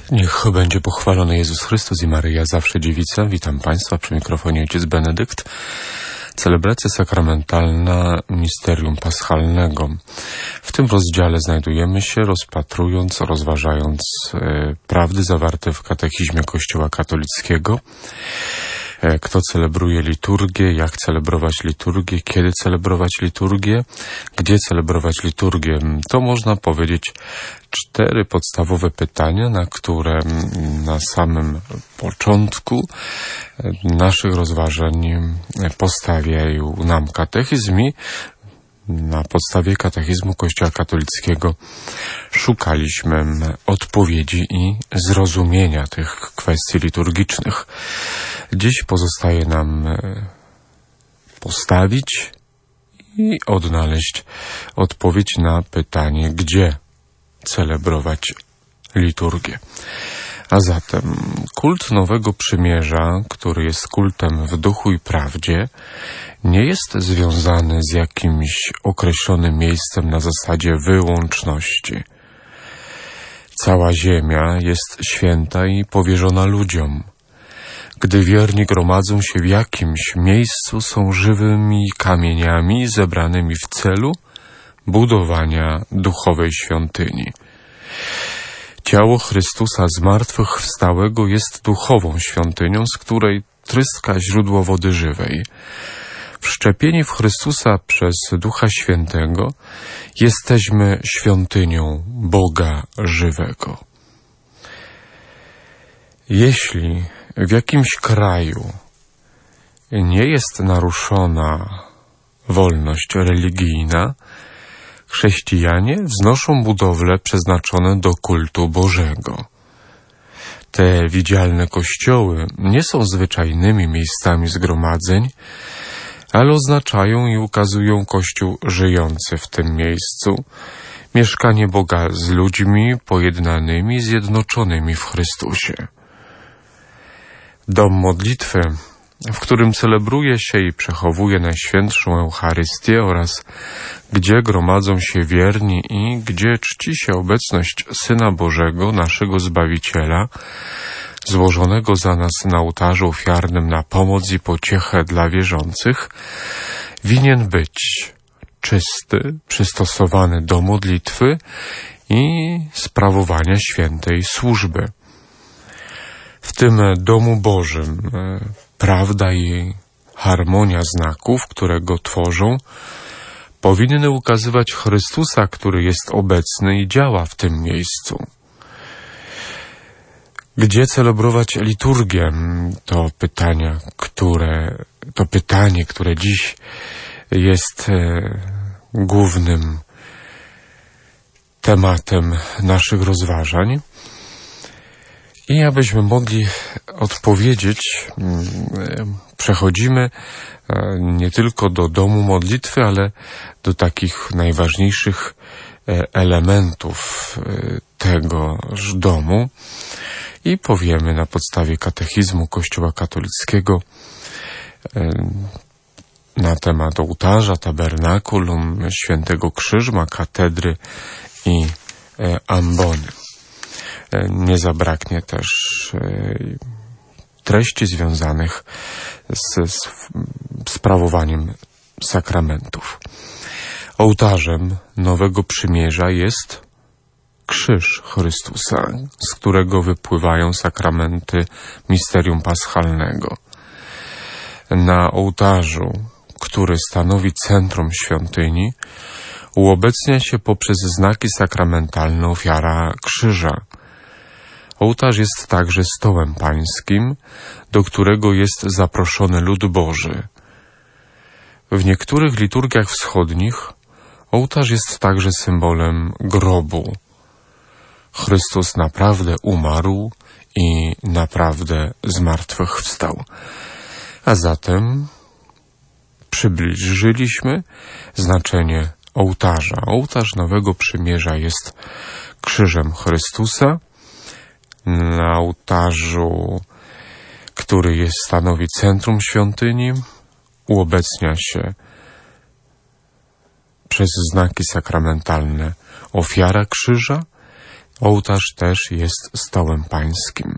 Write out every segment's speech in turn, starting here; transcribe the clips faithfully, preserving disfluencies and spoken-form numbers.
Niech będzie pochwalony Jezus Chrystus i Maryja, zawsze dziewica. Witam Państwa przy mikrofonie ojciec Benedykt. Celebracja sakramentalna Misterium Paschalnego. W tym rozdziale znajdujemy się, rozpatrując, rozważając e, prawdy zawarte w katechizmie Kościoła katolickiego. E, kto celebruje liturgię, jak celebrować liturgię, kiedy celebrować liturgię, gdzie celebrować liturgię. To można powiedzieć cztery podstawowe pytania, na które na samym początku naszych rozważań postawiają nam katechizm i na podstawie katechizmu Kościoła katolickiego szukaliśmy odpowiedzi i zrozumienia tych kwestii liturgicznych. Dziś pozostaje nam postawić i odnaleźć odpowiedź na pytanie, gdzie celebrować liturgię. A zatem kult Nowego Przymierza, który jest kultem w duchu i prawdzie, nie jest związany z jakimś określonym miejscem na zasadzie wyłączności. Cała ziemia jest święta i powierzona ludziom. Gdy wierni gromadzą się w jakimś miejscu, są żywymi kamieniami zebranymi w celu budowania duchowej świątyni. Ciało Chrystusa zmartwychwstałego jest duchową świątynią, z której tryska źródło wody żywej. Wszczepieni w Chrystusa przez Ducha Świętego jesteśmy świątynią Boga żywego. Jeśli w jakimś kraju nie jest naruszona wolność religijna, chrześcijanie wznoszą budowle przeznaczone do kultu Bożego. Te widzialne kościoły nie są zwyczajnymi miejscami zgromadzeń, ale oznaczają i ukazują Kościół żyjący w tym miejscu, mieszkanie Boga z ludźmi pojednanymi, zjednoczonymi w Chrystusie. Dom modlitwy, w którym celebruje się i przechowuje Najświętszą Eucharystię oraz gdzie gromadzą się wierni i gdzie czci się obecność Syna Bożego, naszego Zbawiciela, złożonego za nas na ołtarzu ofiarnym na pomoc i pociechę dla wierzących, winien być czysty, przystosowany do modlitwy i sprawowania świętej służby. W tym domu Bożym prawda i harmonia znaków, które go tworzą, powinny ukazywać Chrystusa, który jest obecny i działa w tym miejscu. Gdzie celebrować liturgię? To pytania, które, to pytanie, które dziś jest e, głównym tematem naszych rozważań. I abyśmy mogli odpowiedzieć, przechodzimy nie tylko do domu modlitwy, ale do takich najważniejszych elementów tegoż domu i powiemy na podstawie katechizmu Kościoła katolickiego na temat ołtarza, tabernakulum, Świętego Krzyżma, katedry i ambony. Nie zabraknie też treści związanych z, z sprawowaniem sakramentów. Ołtarzem Nowego Przymierza jest krzyż Chrystusa, z którego wypływają sakramenty Misterium Paschalnego. Na ołtarzu, który stanowi centrum świątyni, uobecnia się poprzez znaki sakramentalne ofiara krzyża. Ołtarz jest także stołem pańskim, do którego jest zaproszony lud Boży. W niektórych liturgiach wschodnich ołtarz jest także symbolem grobu. Chrystus naprawdę umarł i naprawdę zmartwychwstał. A zatem przybliżyliśmy znaczenie ołtarza. Ołtarz Nowego Przymierza jest krzyżem Chrystusa. Na ołtarzu, który jest, stanowi centrum świątyni, uobecnia się przez znaki sakramentalne ofiara krzyża Ołtarz też jest stołem pańskim.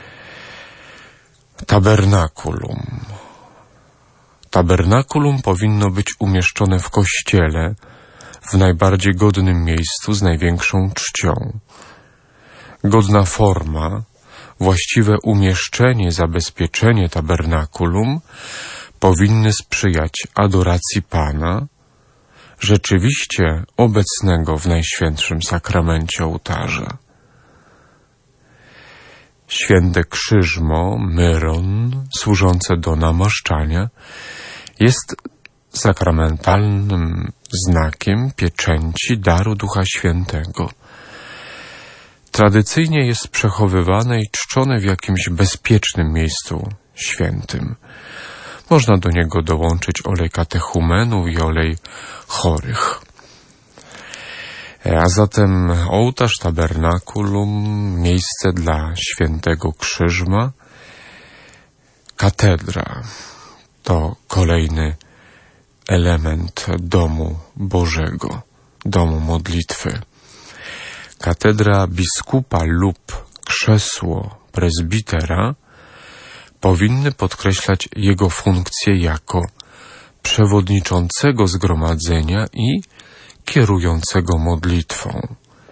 Tabernakulum. Tabernakulum powinno być umieszczone w kościele, w najbardziej godnym miejscu z największą czcią. Godna forma, właściwe umieszczenie, zabezpieczenie tabernakulum powinny sprzyjać adoracji Pana, rzeczywiście obecnego w Najświętszym Sakramencie ołtarza. Święte krzyżmo, myron, służące do namaszczania, jest sakramentalnym znakiem pieczęci daru Ducha Świętego. Tradycyjnie jest przechowywane i czczone w jakimś bezpiecznym miejscu świętym. Można do niego dołączyć olej katechumenów i olej chorych. A zatem ołtarz, tabernakulum, miejsce dla świętego krzyżma, katedra to kolejny element domu Bożego, domu modlitwy. Katedra biskupa lub krzesło prezbitera powinny podkreślać jego funkcję jako przewodniczącego zgromadzenia i kierującego modlitwą.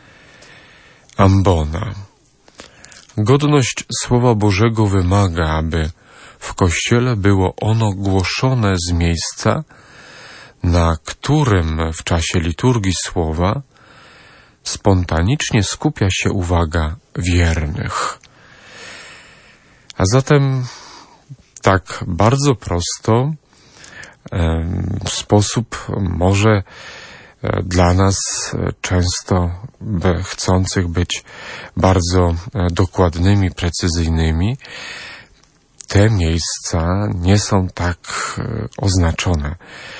Ambona. Godność Słowa Bożego wymaga, aby w Kościele było ono głoszone z miejsca, na którym w czasie liturgii Słowa spontanicznie skupia się uwaga wiernych. A zatem tak bardzo prosto w sposób może dla nas często chcących być bardzo dokładnymi, precyzyjnymi, te miejsca nie są tak oznaczone,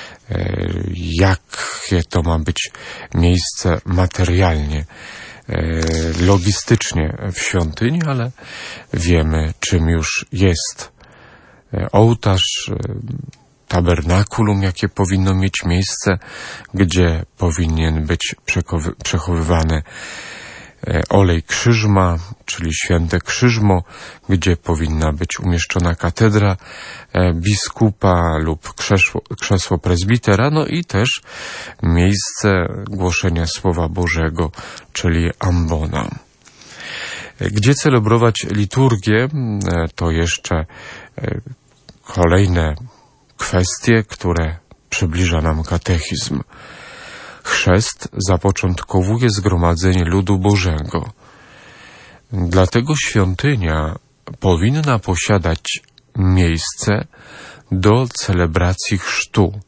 jakie to ma być miejsce materialnie, logistycznie w świątyni, ale wiemy, czym już jest ołtarz, tabernakulum, jakie powinno mieć miejsce, gdzie powinien być przechowywany olej krzyżma, czyli święte krzyżmo, gdzie powinna być umieszczona katedra biskupa lub krzesło, krzesło prezbitera, no i też miejsce głoszenia Słowa Bożego, czyli ambona. Gdzie celebrować liturgię, to jeszcze kolejne kwestie, które przybliża nam katechizm. Chrzest zapoczątkowuje zgromadzenie ludu Bożego. Dlatego świątynia powinna posiadać miejsce do celebracji chrztu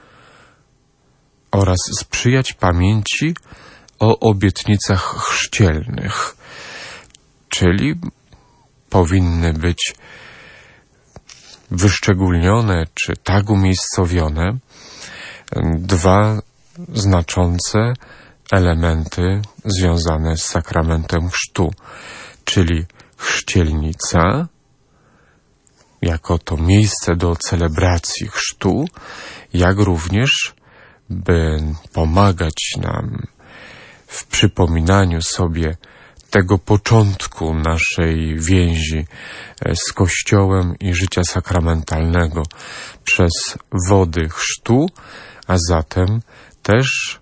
oraz sprzyjać pamięci o obietnicach chrzcielnych, czyli powinny być wyszczególnione czy tak umiejscowione dwa znaczące elementy związane z sakramentem chrztu, czyli chrzcielnica, jako to miejsce do celebracji chrztu, jak również, by pomagać nam w przypominaniu sobie tego początku naszej więzi z Kościołem i życia sakramentalnego przez wody chrztu, a zatem też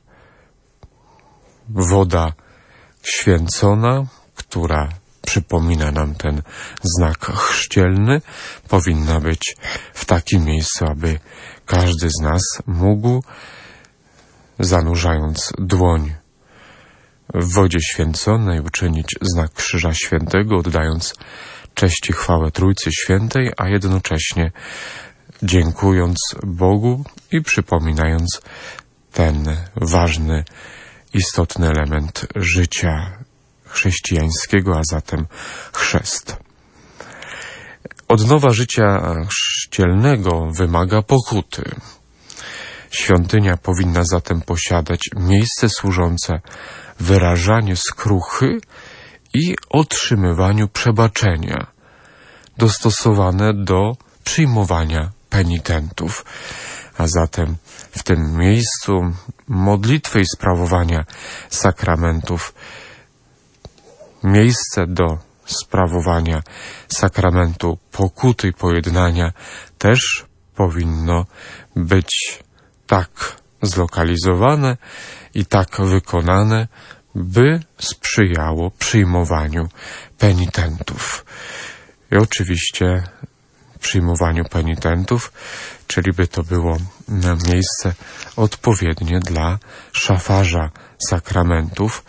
woda święcona, która przypomina nam ten znak chrzcielny, powinna być w takim miejscu, aby każdy z nas mógł, zanurzając dłoń w wodzie święconej, uczynić znak Krzyża Świętego, oddając cześć i chwałę Trójcy Świętej, a jednocześnie dziękując Bogu i przypominając ten ważny, istotny element życia chrześcijańskiego, a zatem chrzest. Odnowa życia chrzcielnego wymaga pokuty. Świątynia powinna zatem posiadać miejsce służące wyrażaniu skruchy i otrzymywaniu przebaczenia, dostosowane do przyjmowania penitentów. A zatem w tym miejscu modlitwy i sprawowania sakramentów miejsce do sprawowania sakramentu pokuty i pojednania też powinno być tak zlokalizowane i tak wykonane, by sprzyjało przyjmowaniu penitentów. I oczywiście przyjmowaniu penitentów, czyli by to było miejsce odpowiednie dla szafarza sakramentów.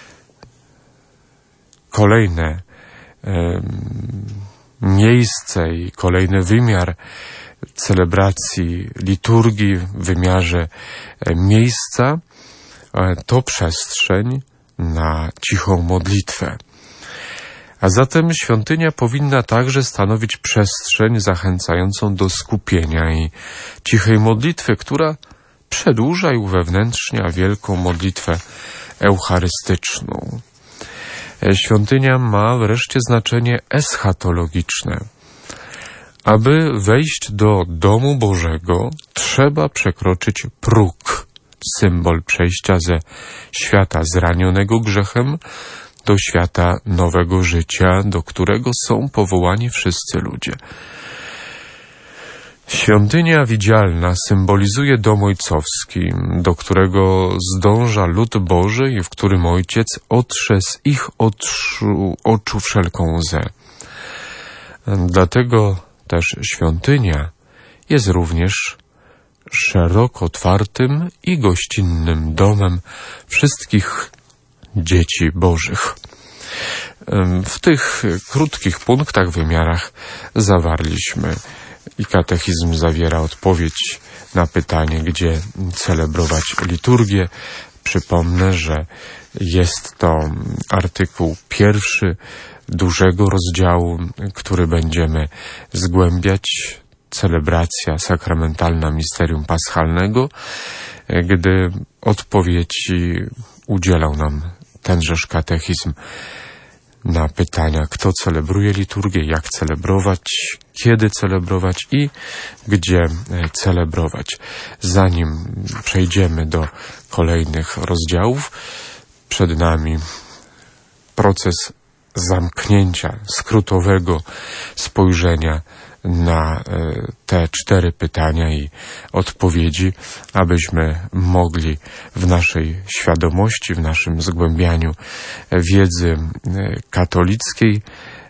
Kolejne e, miejsce i kolejny wymiar celebracji liturgii w wymiarze e, miejsca e, to przestrzeń na cichą modlitwę. A zatem świątynia powinna także stanowić przestrzeń zachęcającą do skupienia i cichej modlitwy, która przedłuża i uwewnętrznia wielką modlitwę eucharystyczną. Świątynia ma wreszcie znaczenie eschatologiczne. Aby wejść do domu Bożego, trzeba przekroczyć próg, symbol przejścia ze świata zranionego grzechem do świata nowego życia, do którego są powołani wszyscy ludzie. Świątynia widzialna symbolizuje dom ojcowski, do którego zdąża lud Boży i w którym Ojciec otrze z ich oczu, oczu wszelką łzę. Dlatego też świątynia jest również szeroko otwartym i gościnnym domem wszystkich dzieci Bożych. W tych krótkich punktach, wymiarach zawarliśmy i katechizm zawiera odpowiedź na pytanie, gdzie celebrować liturgię. Przypomnę, że jest to artykuł pierwszy dużego rozdziału, który będziemy zgłębiać. Celebracja sakramentalna Misterium Paschalnego, gdy odpowiedzi udzielał nam tenżeż katechizm na pytania, kto celebruje liturgię, jak celebrować, kiedy celebrować i gdzie celebrować. Zanim przejdziemy do kolejnych rozdziałów, przed nami proces zamknięcia, skrótowego spojrzenia na te cztery pytania i odpowiedzi, abyśmy mogli w naszej świadomości, w naszym zgłębianiu wiedzy katolickiej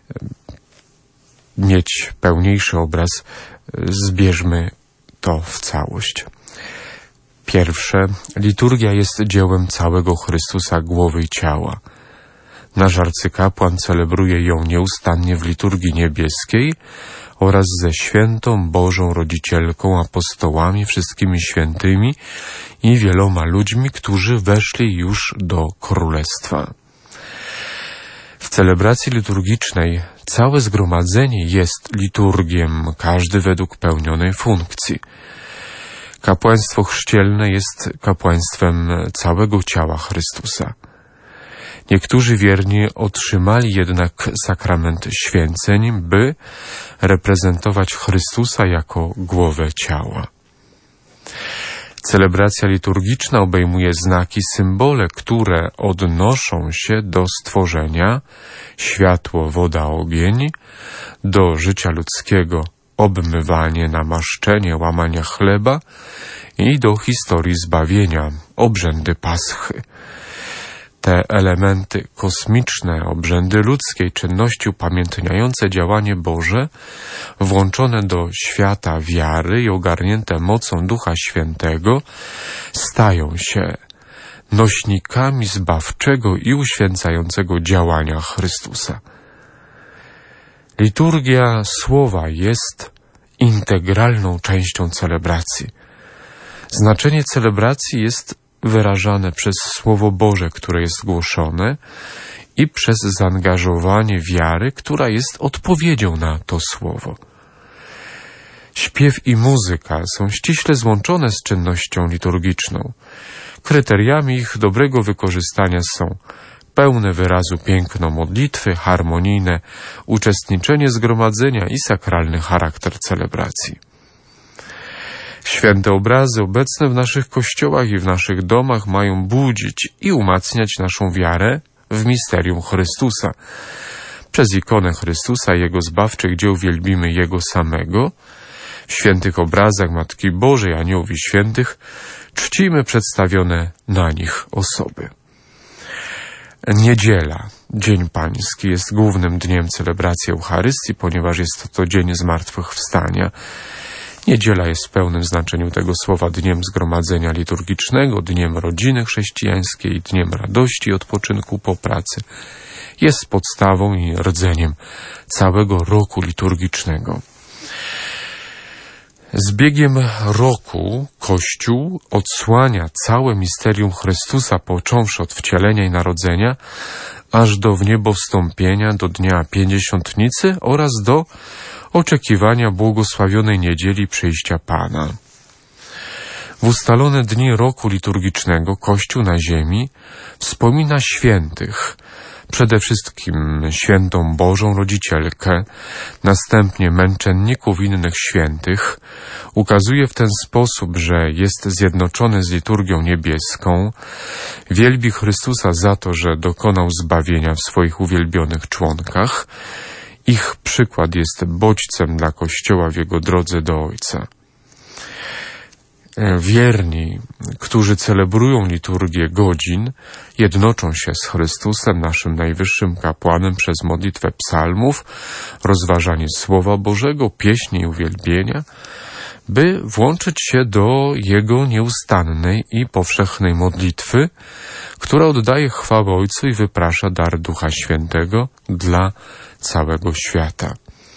mieć pełniejszy obraz. Zbierzmy to w całość. Pierwsze, liturgia jest dziełem całego Chrystusa, głowy i ciała. Nasz arcykapłan celebruje ją nieustannie w liturgii niebieskiej oraz ze świętą Bożą Rodzicielką, apostołami, wszystkimi świętymi i wieloma ludźmi, którzy weszli już do Królestwa. W celebracji liturgicznej całe zgromadzenie jest liturgiem, każdy według pełnionej funkcji. Kapłaństwo chrzcielne jest kapłaństwem całego ciała Chrystusa. Niektórzy wierni otrzymali jednak sakrament święceń, by reprezentować Chrystusa jako głowę ciała. Celebracja liturgiczna obejmuje znaki, symbole, które odnoszą się do stworzenia, światło, woda, ogień, do życia ludzkiego, obmywanie, namaszczenie, łamania chleba i do historii zbawienia, obrzędy Paschy. Te elementy kosmiczne, obrzędy ludzkiej czynności upamiętniające działanie Boże, włączone do świata wiary i ogarnięte mocą Ducha Świętego, stają się nośnikami zbawczego i uświęcającego działania Chrystusa. Liturgia słowa jest integralną częścią celebracji. Znaczenie celebracji jest wyrażane przez Słowo Boże, które jest głoszone, i przez zaangażowanie wiary, która jest odpowiedzią na to Słowo. Śpiew i muzyka są ściśle złączone z czynnością liturgiczną. Kryteriami ich dobrego wykorzystania są pełne wyrazu piękno modlitwy, harmonijne uczestniczenie zgromadzenia i sakralny charakter celebracji. Święte obrazy obecne w naszych kościołach i w naszych domach mają budzić i umacniać naszą wiarę w misterium Chrystusa. Przez ikonę Chrystusa i Jego zbawczych dzieł wielbimy Jego samego. W świętych obrazach Matki Bożej, aniołów i świętych czcimy przedstawione na nich osoby. Niedziela, Dzień Pański, jest głównym dniem celebracji Eucharystii, ponieważ jest to dzień zmartwychwstania. Niedziela jest w pełnym znaczeniu tego słowa dniem zgromadzenia liturgicznego, dniem rodziny chrześcijańskiej, dniem radości i odpoczynku po pracy. Jest podstawą i rdzeniem całego roku liturgicznego. Z biegiem roku Kościół odsłania całe misterium Chrystusa, począwszy od wcielenia i narodzenia, aż do wniebowstąpienia, do dnia Pięćdziesiątnicy oraz do oczekiwania błogosławionej niedzieli przyjścia Pana. W ustalone dni roku liturgicznego Kościół na ziemi wspomina świętych, przede wszystkim świętą Bożą Rodzicielkę, następnie męczenników innych świętych, ukazuje w ten sposób, że jest zjednoczony z liturgią niebieską, wielbi Chrystusa za to, że dokonał zbawienia w swoich uwielbionych członkach. Ich przykład jest bodźcem dla Kościoła w jego drodze do Ojca. Wierni, którzy celebrują liturgię godzin, jednoczą się z Chrystusem, naszym najwyższym kapłanem, przez modlitwę psalmów, rozważanie Słowa Bożego, pieśni i uwielbienia, by włączyć się do Jego nieustannej i powszechnej modlitwy, która oddaje chwałę Ojcu i wyprasza dar Ducha Świętego dla całego świata.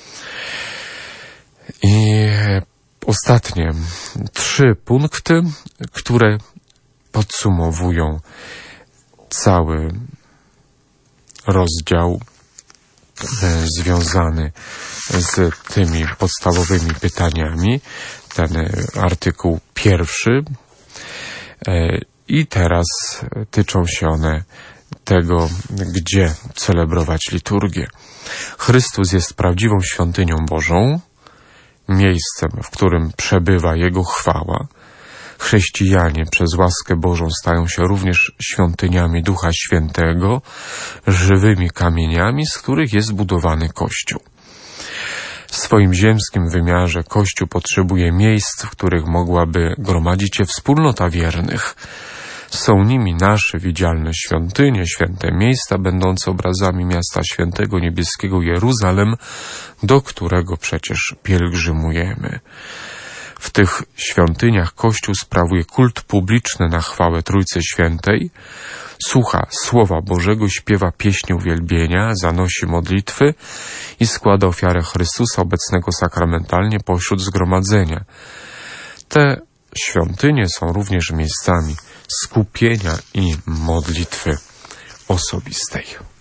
I ostatnie trzy punkty, które podsumowują cały rozdział e, związany z tymi podstawowymi pytaniami. Ten artykuł pierwszy e, i teraz tyczą się one tego, gdzie celebrować liturgię. Chrystus jest prawdziwą świątynią Bożą, miejscem, w którym przebywa Jego chwała. Chrześcijanie przez łaskę Bożą stają się również świątyniami Ducha Świętego, żywymi kamieniami, z których jest budowany Kościół. W swoim ziemskim wymiarze Kościół potrzebuje miejsc, w których mogłaby gromadzić się wspólnota wiernych. Są nimi nasze widzialne świątynie, święte miejsca, będące obrazami miasta świętego niebieskiego Jeruzalem, do którego przecież pielgrzymujemy. W tych świątyniach Kościół sprawuje kult publiczny na chwałę Trójcy Świętej, słucha Słowa Bożego, śpiewa pieśni uwielbienia, zanosi modlitwy i składa ofiarę Chrystusa obecnego sakramentalnie pośród zgromadzenia. Te świątynie są również miejscami skupienia i modlitwy osobistej.